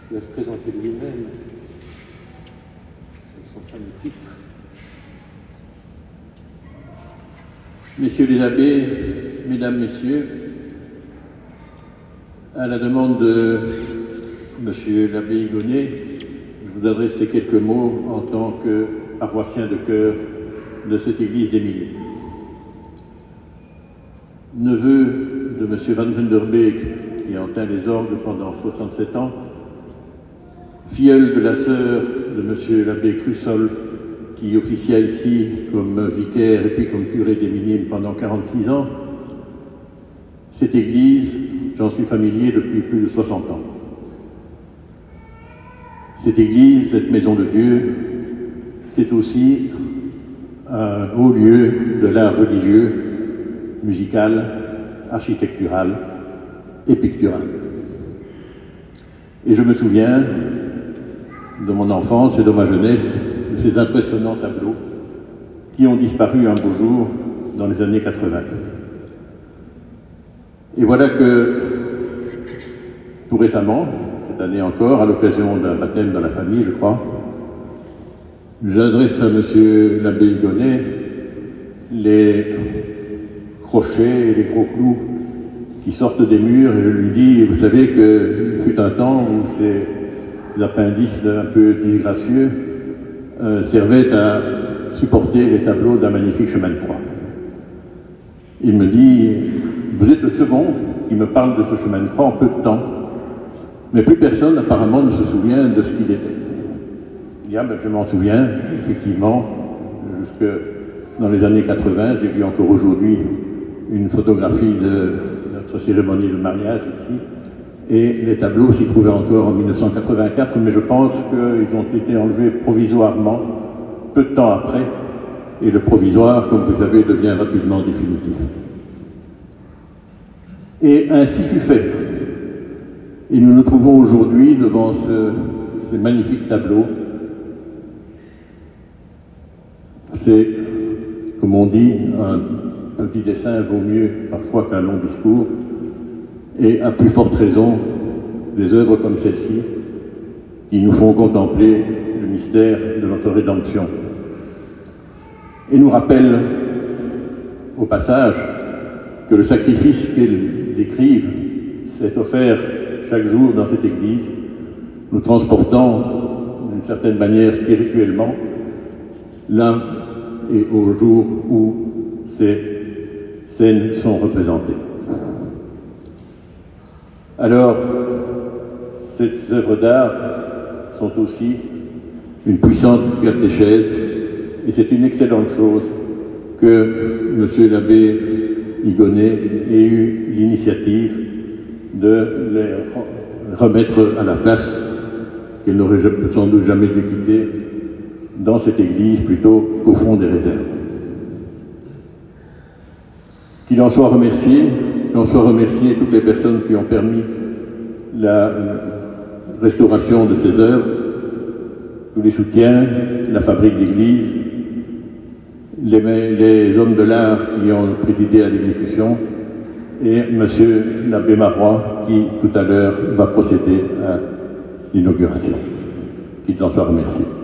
va se présenter lui-même avec son fameux titre. Messieurs les abbés, mesdames, messieurs, à la demande de monsieur l'abbé Igonet, je vous adresse ces quelques mots en tant que paroissien de cœur de cette église d'Émilie. Neveu de monsieur Van Gunderbeek, qui a enteint les orgues pendant 67 ans, filleul de la sœur de monsieur l'abbé Crussol, qui officia ici comme vicaire et puis comme curé des Minimes pendant 46 ans, cette église, j'en suis familier depuis plus de 60 ans. Cette église, cette maison de Dieu, c'est aussi un haut lieu de l'art religieux, musical, architectural et pictural. Et je me souviens de mon enfance et de ma jeunesse de ces impressionnants tableaux qui ont disparu un beau jour dans les années 80. Et voilà que, tout récemment, cette année encore, à l'occasion d'un baptême dans la famille, je crois, j'adresse à monsieur l'abbé Igonet les crochets et les gros clous qui sortent des murs, et je lui dis, vous savez qu'il fut un temps où ces appendices un peu disgracieux servaient à supporter les tableaux d'un magnifique chemin de croix. Il me dit, vous êtes le second qui me parle de ce chemin de croix en peu de temps, mais plus personne apparemment ne se souvient de ce qu'il était. Il dit, je m'en souviens, effectivement, jusque dans les années 80, j'ai vu encore aujourd'hui une photographie de notre cérémonie de mariage ici, et les tableaux s'y trouvaient encore en 1984, mais je pense qu'ils ont été enlevés provisoirement, peu de temps après, et le provisoire, comme vous savez, devient rapidement définitif. Et ainsi fut fait. Et nous nous trouvons aujourd'hui devant ces magnifiques tableaux. C'est, comme on dit, un petit dessin vaut mieux parfois qu'un long discours, et à plus forte raison, des œuvres comme celle-ci, qui nous font contempler le mystère de notre rédemption. Et nous rappellent, au passage, que le sacrifice qu'elles décrivent s'est offert chaque jour dans cette église, nous transportant d'une certaine manière spirituellement là et au jour où ces scènes sont représentées. Alors, ces œuvres d'art sont aussi une puissante catéchèse, et c'est une excellente chose que monsieur l'abbé Igonet ait eu l'initiative de les remettre à la place qu'elle n'aurait sans doute jamais dû quitter dans cette église plutôt qu'au fond des réserves. Qu'il en soit remercié toutes les personnes qui ont permis la restauration de ces œuvres, tous les soutiens, la fabrique d'église, les hommes de l'art qui ont présidé à l'exécution, et monsieur l'abbé Marois qui tout à l'heure va procéder à l'inauguration. Qu'ils en soient remerciés.